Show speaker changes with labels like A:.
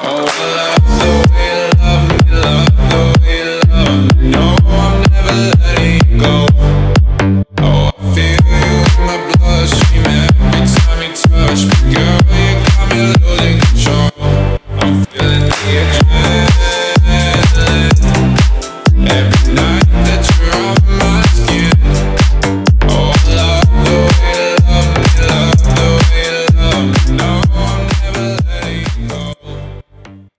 A: Oh, I love the way you love me, love the way you love me. No, I'm never letting you go. Oh, I feel you in my bloodstream every time you touch me, girl. You got me losing control. I'm feeling the adrenaline.